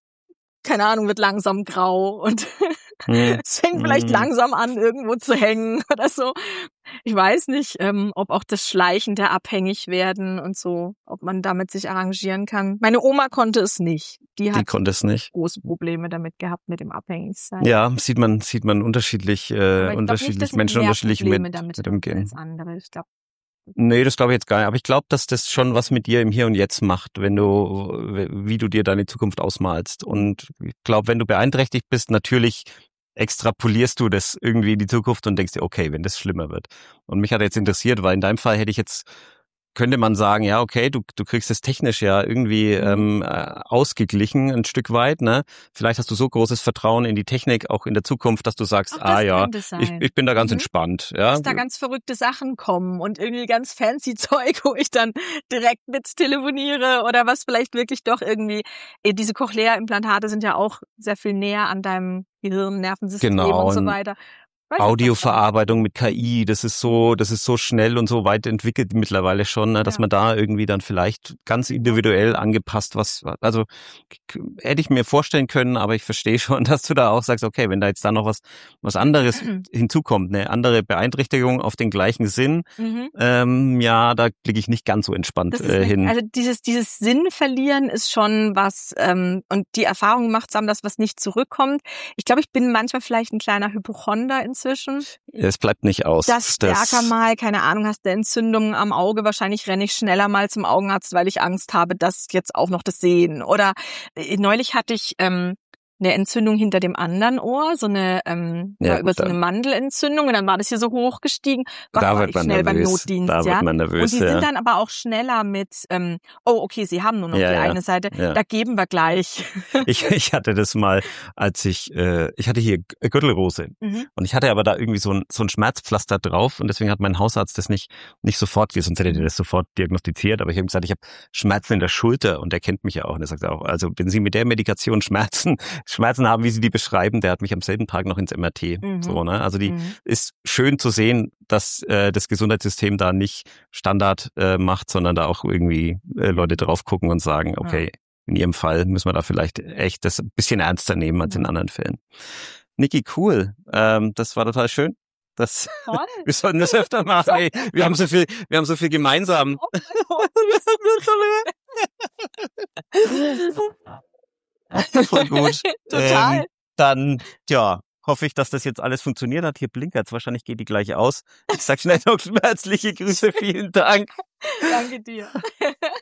keine Ahnung, wird langsam grau und
Hm.
es fängt vielleicht
Hm.
langsam an, irgendwo zu hängen oder so. Ich weiß nicht, ähm, ob auch das schleichende Abhängigwerden und so, ob man damit sich arrangieren kann. Meine Oma konnte es nicht. Die
Die
hat
konnte es nicht.
große Probleme damit gehabt, mit dem Abhängigsein.
Ja, sieht man sieht man unterschiedlich äh,
Aber ich glaube nicht,
unterschiedlich
dass
Menschen
mehr
unterschiedlich
Probleme
mit
damit
mit
haben
umgehen.
als andere. Ich glaube,
Nee, das glaube ich jetzt gar nicht. Aber ich glaube, dass das schon was mit dir im Hier und Jetzt macht, wenn du, wie du dir deine Zukunft ausmalst. Und ich glaube, wenn du beeinträchtigt bist, natürlich extrapolierst du das irgendwie in die Zukunft und denkst dir, okay, wenn das schlimmer wird. Und mich hat jetzt interessiert, weil in deinem Fall hätte ich jetzt, könnte man sagen, ja, okay, du du kriegst es technisch ja irgendwie
Mhm.
ähm, äh, ausgeglichen ein Stück weit, ne? Vielleicht hast du so großes Vertrauen in die Technik auch in der Zukunft, dass du sagst,
Ach,
ah
das
ja,
könnte
ich
sein.
ich bin da ganz
Mhm.
entspannt, ja.
Dass da ganz verrückte Sachen kommen und irgendwie ganz fancy Zeug, wo ich dann direkt mit telefoniere oder was vielleicht wirklich doch irgendwie, eh, diese Cochlea-Implantate sind ja auch sehr viel näher an deinem Gehirn, Nervensystem
Genau,
und so
und
weiter. Weiß nicht, was da
Audioverarbeitung mit K I, das ist so, das ist so schnell und so weit entwickelt mittlerweile schon, ne, dass
Ja.
man da irgendwie dann vielleicht ganz individuell angepasst was, also k- hätte ich mir vorstellen können, aber ich verstehe schon, dass du da auch sagst, okay, wenn da jetzt da noch was was anderes hinzukommt, eine andere Beeinträchtigung auf den gleichen Sinn,
Mhm.
ähm, ja, da blicke ich nicht ganz so entspannt
Das ist
äh,
nicht,
hin.
also dieses dieses Sinn verlieren ist schon was, ähm, und die Erfahrung macht zusammen, dass was nicht zurückkommt. Ich glaube, ich bin manchmal vielleicht ein kleiner Hypochonder inzwischen.
Es bleibt nicht aus.
Das stärker mal, keine Ahnung, hast du Entzündungen am Auge, wahrscheinlich renne ich schneller mal zum Augenarzt, weil ich Angst habe, dass jetzt auch noch das Sehen. Oder äh, neulich hatte ich ähm, eine Entzündung hinter dem anderen Ohr, so eine ähm,
Ja,
war über so
da-
eine Mandelentzündung, und dann war das hier so hochgestiegen. Gott,
Da
war
wird
ich
man
schnell beim
nervös.
Notdienst,
Da
ja.
wird man
Und
nervös,
die
ja.
sind dann aber auch schneller mit, ähm, oh, okay, sie haben nur noch
Ja,
die
ja,
eine Seite,
ja.
da geben wir gleich.
Ich, ich hatte das mal, als ich, äh, ich hatte hier G- Gürtelrose
Mhm.
und ich hatte aber da irgendwie so ein, so ein Schmerzpflaster drauf und deswegen hat mein Hausarzt das nicht, nicht sofort, sonst hätte er das sofort diagnostiziert, aber ich habe ihm gesagt, ich habe Schmerzen in der Schulter und er kennt mich ja auch und er sagt auch, also wenn Sie mit der Medikation Schmerzen, Schmerzen haben, wie Sie die beschreiben, der hat mich am selben Tag noch ins M R T,
Mhm.
so, ne, also die
Mhm.
ist schön zu sehen, dass äh, das Gesundheitssystem da nicht Standard äh, macht, sondern da auch irgendwie äh, Leute drauf gucken und sagen, okay, in Ihrem Fall müssen wir da vielleicht echt das ein bisschen ernster nehmen als in
Ja.
anderen Fällen. Niki, cool. Ähm, das war total schön. Das,
Toll.
wir sollten das öfter machen. Ey, wir haben so viel, wir haben so viel gemeinsam. Voll gut.
Total.
Ähm, dann, ja, hoffe ich, dass das jetzt alles funktioniert hat. Hier blinkert's, wahrscheinlich geht die gleich aus. Ich sag schnell noch schmerzliche Grüße, vielen Dank.
Danke dir.